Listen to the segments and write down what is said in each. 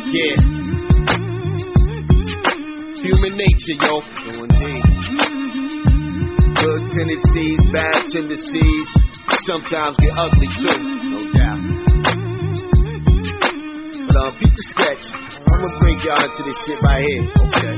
Yeah. Human nature, yo. So indeed. Good tendencies, bad tendencies, sometimes get ugly too, no doubt. But beat the sketch. I'ma bring y'all into this shit right here. Okay.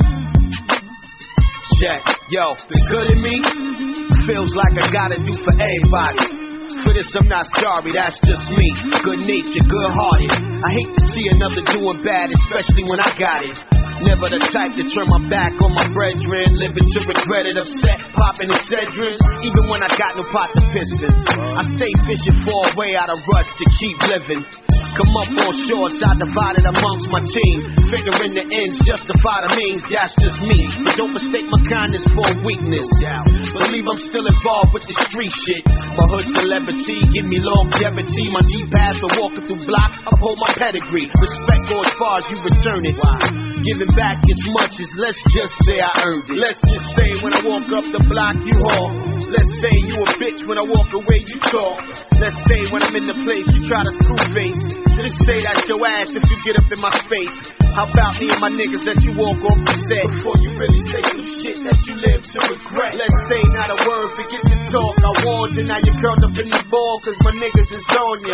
Check. Yo, the good in me feels like I gotta do for everybody. For this I'm not sorry, that's just me. Good nature, good hearted. I hate to see another doing bad, especially when I got it. Never the type to turn my back on my brethren. Living to regret it, upset, popping Excedrins. Even when I got no pot to piston, I stay fishing for a way out of rust to keep living. Come up on shorts, I divided amongst my team. Figuring the ends justify the means, that's just me. But don't mistake my kindness for a weakness. Believe I'm still involved with the street shit. My hood celebrity, give me longevity. My G-Pass for walking through blocks, uphold my pedigree. Respect go as far as you return it. Giving back as much as, let's just say I earned it. Let's just say when I walk up the block you haul. Let's say you a bitch when I walk away you talk. Let's say when I'm in the place you try to screw face. Let's say that's your ass if you get up in my face. How about me and my niggas that you walk off the set before you really say some shit that you live to regret? Let's say not a word, forget the talk. I warned you, now you curled up in the ball cause my niggas is on ya.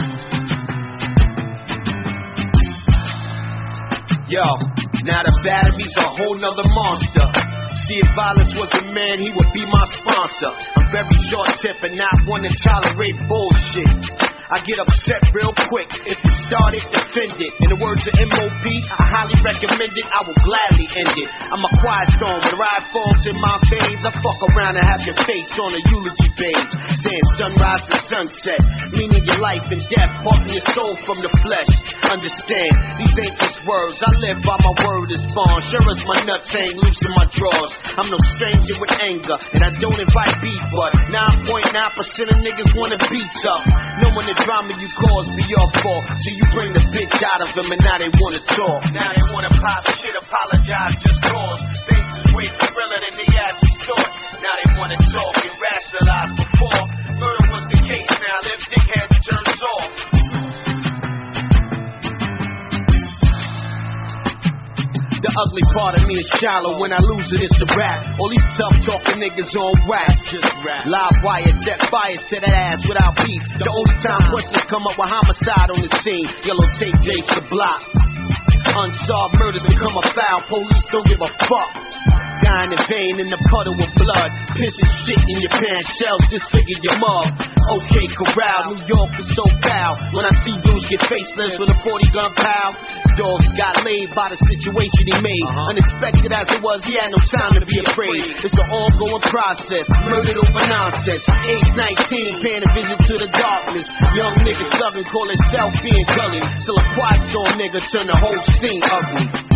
Yo, now the battery's a whole nother monster. See, if violence was a man, he would be my sponsor. I'm very short-tempered and not one to tolerate bullshit. I get upset real quick. If you start it, defend it. In the words of M.O.B., I highly recommend it. I will gladly end it. I'm a quiet storm. When the ride falls in my veins, I fuck around and have your face on a eulogy page. Saying sunrise to sunset, meaning your life and death, parting your soul from the flesh. Understand, these ain't just words. I live by my word is bond. Sure as my nuts hang loose in my drawers. I'm no stranger with anger, and I don't invite beef, but 9.9% of niggas wanna beat up. Knowing the drama you cause be your fault, so you bring the bitch out of them and now they wanna talk. Now they wanna pop shit, apologize just cause. Things is way realer than the ass is taught. Now they wanna talk and rationalize before. Murder was the case, now them dickheads turns off. The ugly part of me is shallow. When I lose it, it's a rap. All these tough talking niggas on wax. Just rap. Live wire, set fires to that ass without beef. The only time questions come up with homicide on the scene. Yellow tape dates the block. Unsolved murders become a foul. Police don't give a fuck. Dying in vain in the puddle of blood. Pissing shit in your pants, shells disfigure your mug. Okay, Corral, New York is so foul. When I see dudes get faceless with a 40 gun pal. Dogs got laid by the situation he made. Unexpected as it was, he had no time to be afraid. It's an ongoing process, murdered over nonsense. Age 19, paying a visit to the darkness. Young niggas thuggin', call himself being gully. Still a quiet storm nigga, turn the whole scene ugly.